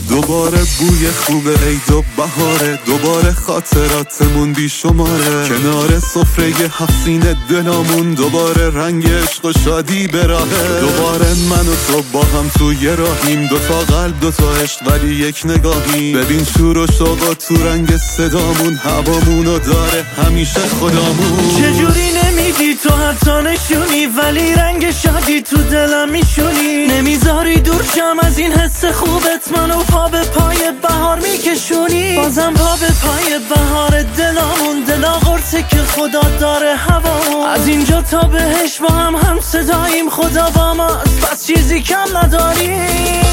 دوباره بوی خوب عید و بهاره، دوباره خاطراتمون بی شماره، کنار سفره هفت سینه دلامون دوباره رنگ عشق و شادی به راهه. دوباره من و تو با هم توی راهیم، دوتا قلب دوتا عشق ولی یک نگاهیم. ببین شور و شوق و تو رنگ صدامون، هوامونو داره همیشه خدامون. چجوری نمیدی تو حتی نشونی، ولی رنگ شادی تو دلم میشونی. نمیذاری دور شم از این حس خوبت، منو پا به پای بهار میکشونی. بازم پا به پای بهار دلامون، دلا قرصه که خدا داره هوامون. از اینجا تا بهش با هم صداییم، خدا با ماست پس چیزی کم نداریم.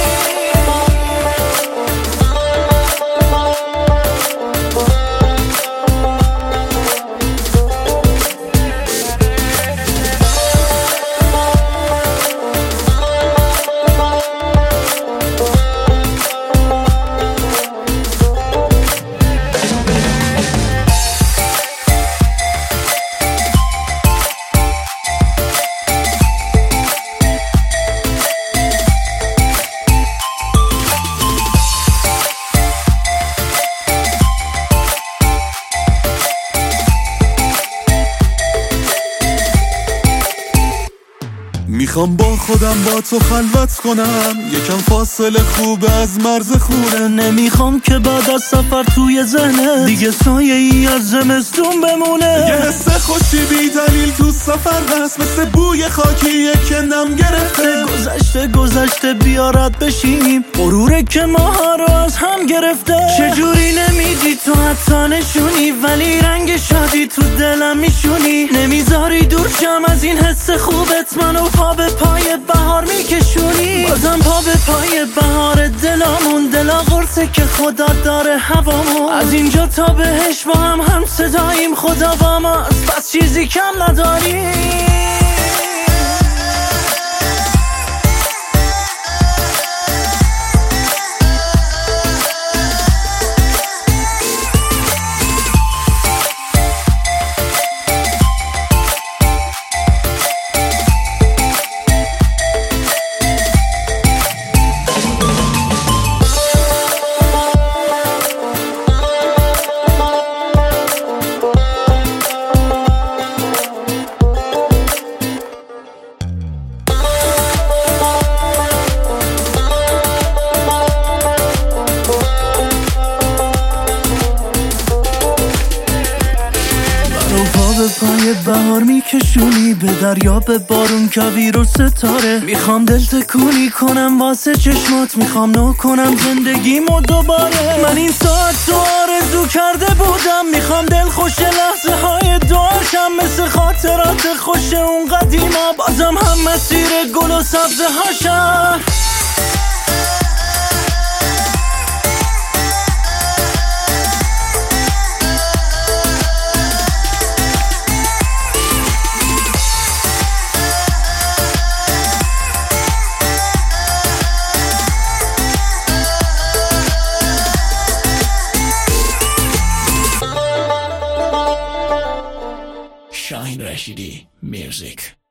میخوام با خودم با تو خلوت کنم، یکم فاصله خوب از مرز خونه. نمیخوام که بعد از سفر توی ذهنه دیگه سایه ای از زمستون بمونه. یه حس خوشی بی دلیل تو سفر هست، مثل بوی خاکیه که نم گرفته. گذشته بیارد بشینیم، غروره که ماها رو از هم گرفته. چجوری نمیدی تو حتی نشونی، ولی رنگ شادی تو دلم میشونی. نمیذاری دور شم از این حس خوبت، منو پا به پای بهار میکشونی. بازم پا به پای بهار دلامون، دلا قرصه که خدا داره هوامون. از اینجا تا بهش با هم صداییم، خدا با ماست پس چیزی کم نداریم. به پای بهار میکشونی، به دریا به بارون کویر و ستاره. میخوام دل تکونی کنم واسه چشمات، میخوام نو کنم زندگیمو دوباره. من این ساعت تو آرزو کرده بودم، میخوام دل خوش لحظه های دعاشم، مثل خاطرات خوش اون قدیما بازم هم مسیر گل و سبزه هاشم. Shaheen Rashidi Music.